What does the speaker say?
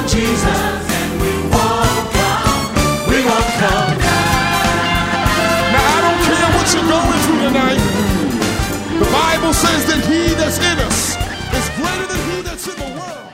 on Jesus, and we won't come down. Now I don't care what you're going through tonight. The Bible says that he that's in us is greater than he that's in the world.